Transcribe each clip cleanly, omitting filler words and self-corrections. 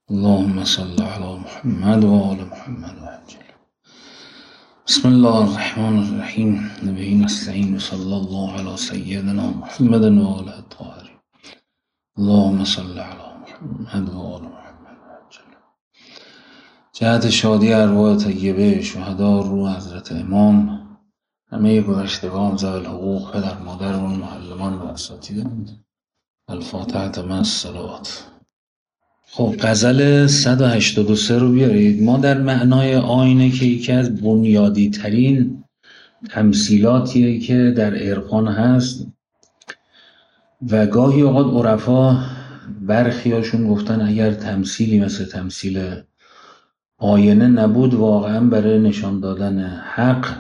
اللهم صل على محمد و آل محمد و عجل. بسم الله الرحمن الرحیم. نبی نستعین و صلی الله علی سیدنا محمد و آل الطاهرین. اللهم صل علی محمد و آل محمد و عجل. جهت شادی ارواح طیبه شهدا روح حضرت امام، همه گذشتگان ذوی الحقوق، پدر مادرمون، معلمان و اساتیدمون. الفاتحه مع الصلوات. خب غزل 183 رو بیارید. ما در معنای آینه که یکی از بنیادی ترین تمثیلاتیه که در عرفان هست و گاهی اوقات عرفا برخیاشون گفتن اگر تمثیلی مثل تمثیل آینه نبود، واقعا برای نشان دادن حق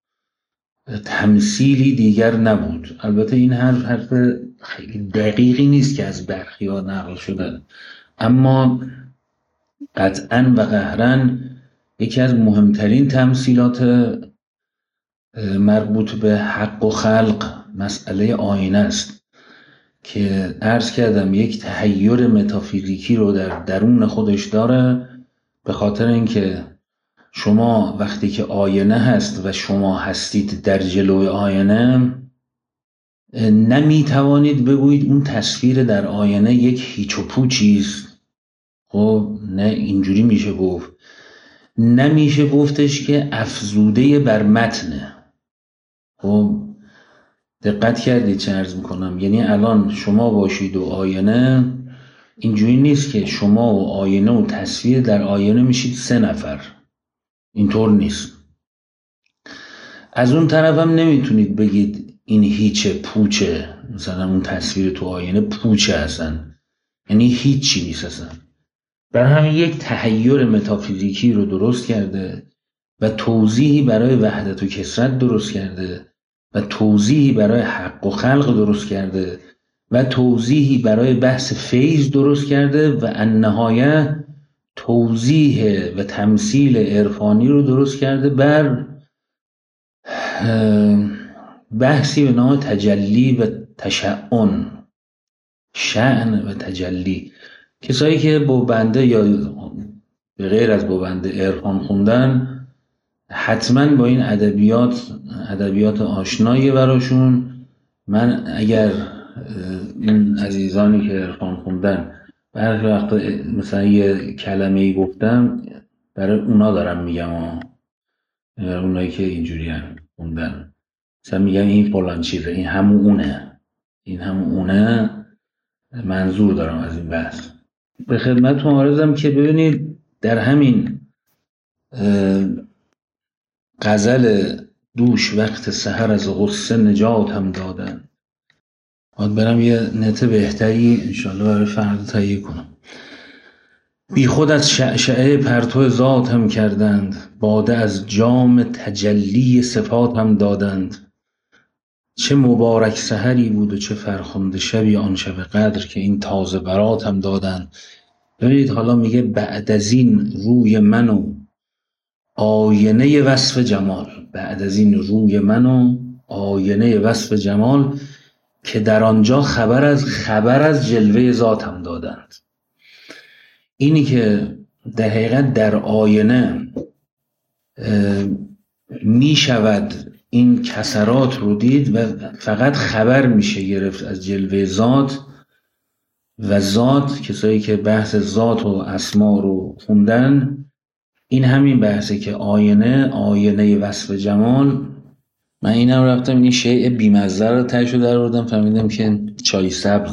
تمثیلی دیگر نبود. البته این حرف خیلی دقیقی نیست که از برخیا نقل شده، اما قطعاً و قهراً یکی از مهمترین تمثیلات مربوط به حق و خلق مسئله آینه است که عرض کردم یک تحیر متافیزیکی رو در درون خودش داره، به خاطر اینکه شما وقتی که آینه هست و شما هستید در جلوی آینه، نمیتوانید بگویید اون تصویر در آینه یک هیچ و پوچیست. خب نه، اینجوری میشه گفت. نمیشه گفتش که افزوده بر متنه. خب دقت کردید چه عرض میکنم؟ یعنی الان شما باشید و آینه، اینجوری نیست که شما و آینه و تصویر در آینه میشید 3 نفر. اینطور نیست. از اون طرف هم نمیتونید بگید این هیچه پوچه، مثلا اون تصویر تو آینه پوچه هستن، یعنی هیچی نیست اصلا. بر همین یک تحیر متافیزیکی رو درست کرده و توضیحی برای وحدت و کثرت درست کرده و توضیحی برای حق و خلق درست کرده و توضیحی برای بحث فیض درست کرده و النهایه توضیح و تمثیل عرفانی رو درست کرده بر بحثی به نام تجلی و تشعن، شأن و تجلی. کسایی که با بنده یا به غیر از با بنده عرفان خوندن حتما با این ادبیات آشنایی براشون. من اگر این عزیزانی که عرفان خوندن برخی وقت مثلا یه کلمه‌ای گفتم، برای اونا دارم میگم، اونایی که اینجوری هم خوندن، مثلا میگم این فلان چیزه، این همون اونه، منظور دارم از این بحث. به خدمتتون عرضم که ببینید در همین غزل دوش وقت سحر از غصه نجات هم دادن. باید برم یه نت بهتری انشالله برای فردا تهیه کنم. بی خود از شعشعه پرتو ذات هم کردند، باده از جام تجلی صفات هم دادند. چه مبارک سحری بود و چه فرخنده شبی آن شب قدر که این تازه برات هم دادند. ببینید حالا میگه بعد از این روی من و آینه وصف جمال، بعد از این روی من و آینه وصف جمال که در آنجا خبر از جلوه ذات هم دادند. اینی که در حقیقت در آینه می شود این کسرات رو دید و فقط خبر میشه گرفت از جلوه ذات. و ذات، کسایی که بحث ذات و اسما رو خوندن، این همین بحثه که آینه وصف جمال. من اینم رفتم این شیء بیمزه رو تهشو در آوردم، فهمیدم که چای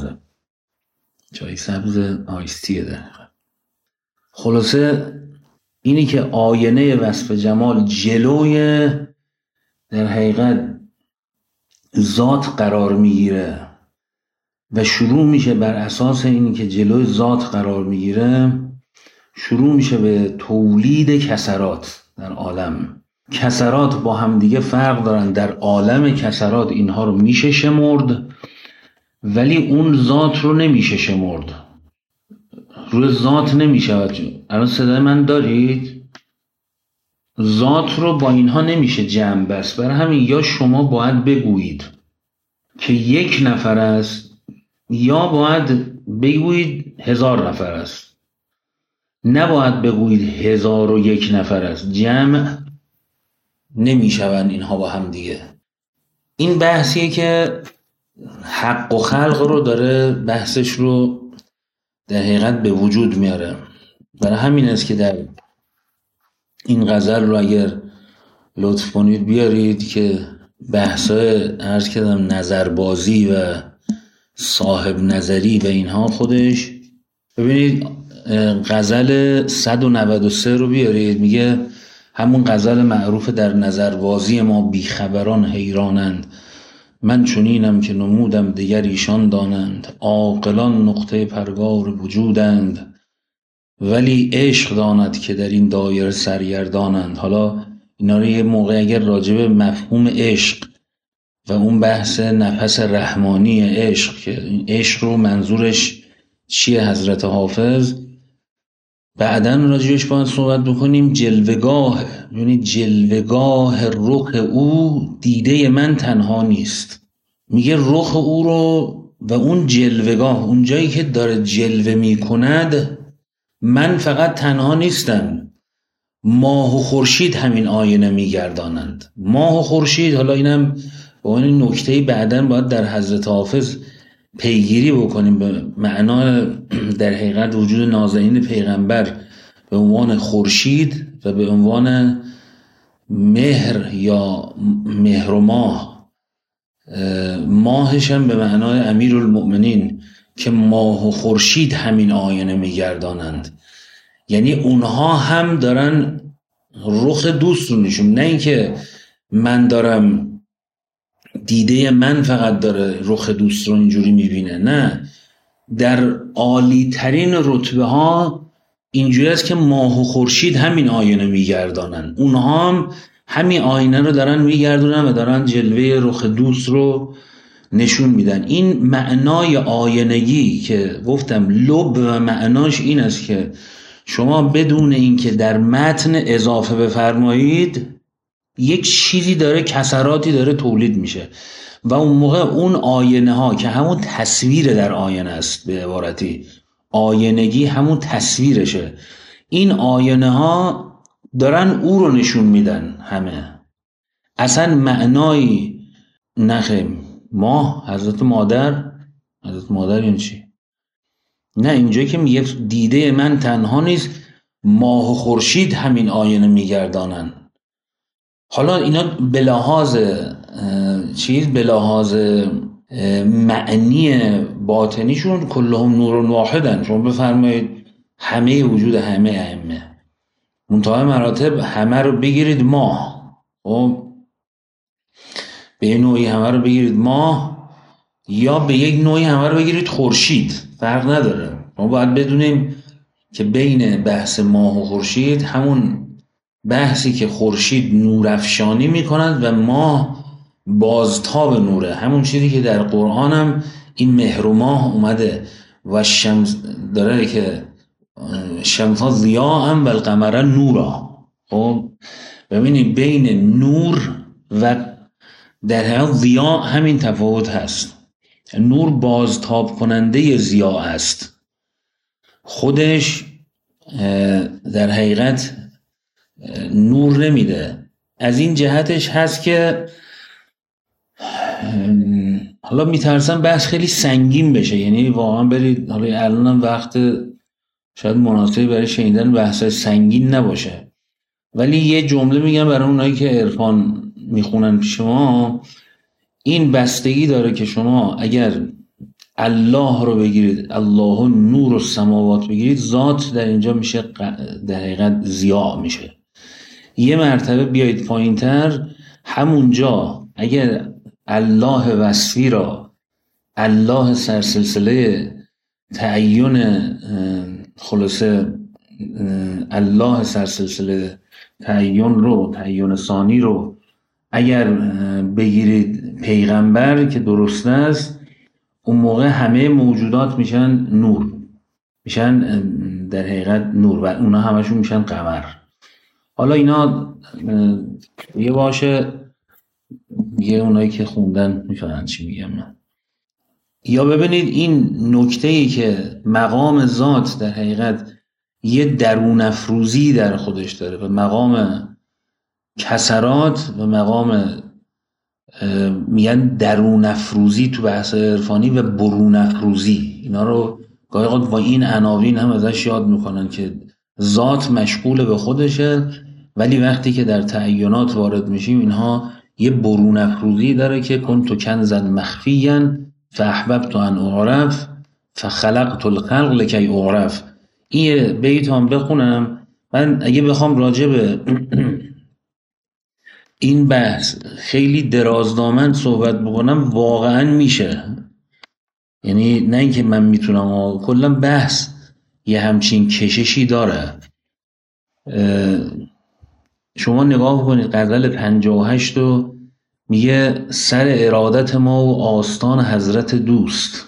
سبز آیستیه. در خلاصه اینی که آینه وصف جمال جلوی در حقیقت ذات قرار میگیره و شروع میشه بر اساس اینی که جلوی ذات قرار میگیره، شروع میشه به تولید کسرات در عالم. کسرات با هم دیگه فرق دارن. در عالم کسرات اینها رو میشه شمرد، ولی اون ذات رو نمیشه شمرد. روی ذات نمیشه. الان صدای من دارید؟ ذات رو با اینها نمیشه جمع بست. برای همین یا شما باید بگویید که 1 نفر است، یا باید بگویید 1000 نفر است. نباید بگویید 1001 نفر است، جمع نمیشون اینها با هم دیگه. این بحثیه که حق و خلق رو داره بحثش رو در حقیقت به وجود میاره. برای همین است که در این غزل رو اگر لطف کنید بیارید که بحثای عرض کردم نظربازی و صاحب نظری و اینها خودش، ببینید غزل 193 رو بیارید، میگه همون غزل معروف در نظربازی ما بیخبران حیرانند، من چنینم که نمودم دیگر ایشان دانند، عاقلان نقطه پرگار وجودند، ولی عشق داند که در این دایره سرگردانند. حالا اینا رو یه موقع اگر راجع به مفهوم عشق و اون بحث نفس رحمانی عشق که این عشق رو منظورش چیه حضرت حافظ، بعدن راجعش باید صحبت بکنیم. جلوگاه، یعنی جلوگاه رخ او دیده من تنها نیست. میگه رخ او رو و اون جلوگاه، اون جایی که داره جلوه میکند، من فقط تنها نیستم، ماه و خورشید همین آینه میگردانند. ماه و خورشید، حالا اینم با این نکته بعدن باید در حضرت حافظ پیگیری بکنیم به معنای در حقیقت وجود نازنین پیغمبر به عنوان خورشید و به عنوان مهر یا مهر و ماه، ماهش هم به معنای امیرالمؤمنین که ماه و خورشید همین آینه میگردانند. یعنی اونها هم دارن رخ دوست رو نشون، نه اینکه من دارم دیده من فقط داره رخ دوست رو اینجوری میبینه، نه، در عالی ترین رتبه ها اینجوری است که ماه و خورشید همین آینه میگردانن، اونها هم همین آینه رو دارن میگردونن و دارن جلوه رخ دوست رو نشون میدن. این معنای آینگی که گفتم لب و معناش این است که شما بدون اینکه در متن اضافه بفرمایید یک چیزی داره، کسراتی داره تولید میشه و اون موقع اون آینه ها که همون تصویر در آینه است، به عبارتی آینگی همون تصویرشه، این آینه ها دارن او رو نشون میدن همه. اصلا معنای نخیم ماه حضرت مادر این چی؟ نه، اینجایی که میگه دیده من تنها نیست، ماه و خورشید همین آینه میگردانن. حالا اینا به لحاظ به لحاظ معنی باطنیشون کلهم نور واحدن. شما بفرمایید همه وجود همه ائمه، منتهای مراتب همه رو بگیرید ماه، به نوعی همه رو بگیرید ماه یا به یک نوعی همه رو بگیرید خورشید، فرق نداره. ما باید بدونیم که بین بحث ماه و خورشید همون بحثی که خورشید نورافشانی میکند و ماه بازتاب نوره، همون چیزی که در قرآن هم این مهر و ماه اومده و شمس داره که شمس ضیاء و القمر نورا. خب ببینید بین نور و در حقیقت ضیاء همین تفاوت هست. نور بازتاب کننده ضیاء است، خودش در حقیقت نور نمیده. از این جهتش هست که حالا میترسم بحث خیلی سنگین بشه، یعنی واقعا برید حالا الانم وقت شاید مناسبی برای شنیدن بحث سنگین نباشه، ولی یه جمله میگم برای اونایی که عرفان میخونن پیش ما. این بستگی داره که شما اگر الله رو بگیرید، الله نور السماوات بگیرید، ذات در اینجا میشه در حقیقت ضیاء میشه. یه مرتبه بیایید پایینتر، همونجا اگر الله وصفی را، الله سرسلسله تعین خلاصه الله سرسلسله تعین ثانی رو اگر بگیرید پیغمبر که درست است، اون موقع همه موجودات میشن نور، میشن در حقیقت نور و اونا همشون میشن قمر. حالا اینا یه باشه یه اونایی که خوندن میفهمن چی میگم. یا ببینید این نکته‌ای که مقام ذات در حقیقت یه درون افروزی در خودش داره و مقام کسرات و مقام میگن درون افروزی تو بحث عرفانی و برون افروزی، اینا رو گاهی اوقات با این عناوین هم ازش یاد میکنن که ذات مشغول به خودشه ولی وقتی که در تعینات وارد میشیم اینها یه برون افروزی داره که کنت کنزا مخفیا فاحببت ان اعرف فخلقت الخلق لکی اعرف. این بیت هم بخونم من اگه بخوام راجع به این بحث خیلی درازدامن صحبت بکنم واقعا میشه، یعنی نه اینکه من میتونم، کلا بحث یه همچین کششی داره. شما نگاه کنید غزل 58 رو میگه سر ارادت ما و آستان حضرت دوست.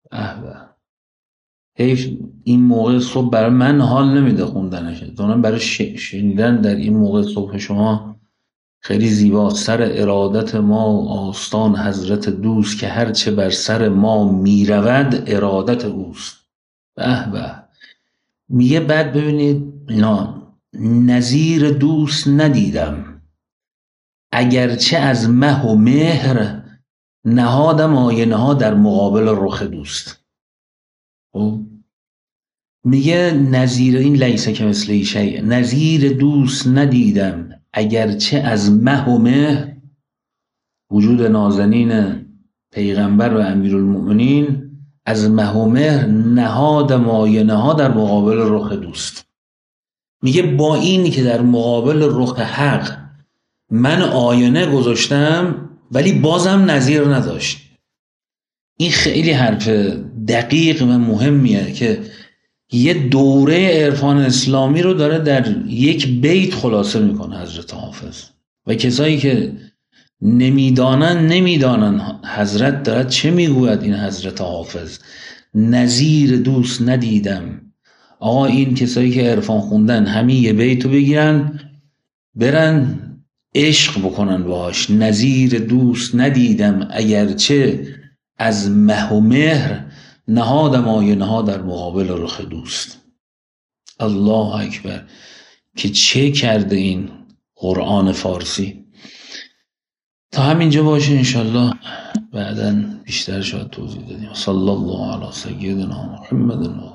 حیف این موقع صبح برای من حال نمیده خوندنش، دونم برای شنیدن در این موقع صبح شما خیلی زیباست. سر ارادت ما و آستان حضرت دوست که هرچه بر سر ما میرود ارادت اوست. به به. میگه بعد ببینید اینا نظیر دوست ندیدم اگرچه از مه و مهر نهادم آینه ها در مقابل رخ دوست. میگه نظیر این لیسه که مثل شیء، نظیر دوست ندیدم اگرچه از مه و مهر، وجود نازنین پیغمبر و امیرالمؤمنین، از مه و مهر نهادم آینه ها در مقابل رخ دوست. میگه با اینی که در مقابل رخ حق من آینه گذاشتم ولی بازم نظیر نداشت. این خیلی حرف دقیق و مهمیه که یه دوره عرفان اسلامی رو داره در یک بیت خلاصه میکنه حضرت حافظ، و کسایی که نمیدانن حضرت دارد چه میگوید. این حضرت حافظ نظیر دوست ندیدم. آقا این کسایی که عرفان خوندن همین یه بیتو بگیرن برن عشق بکنن باش. نظیر دوست ندیدم اگرچه از مه و مهر نهادم آینه ها در مقابل رخ دوست. الله اکبر که چه کرده این قرآن فارسی. تا همینجا باشه انشالله، بعداً بیشتر شاید توضیح دادیم. صلی الله علی سیدنا محمد.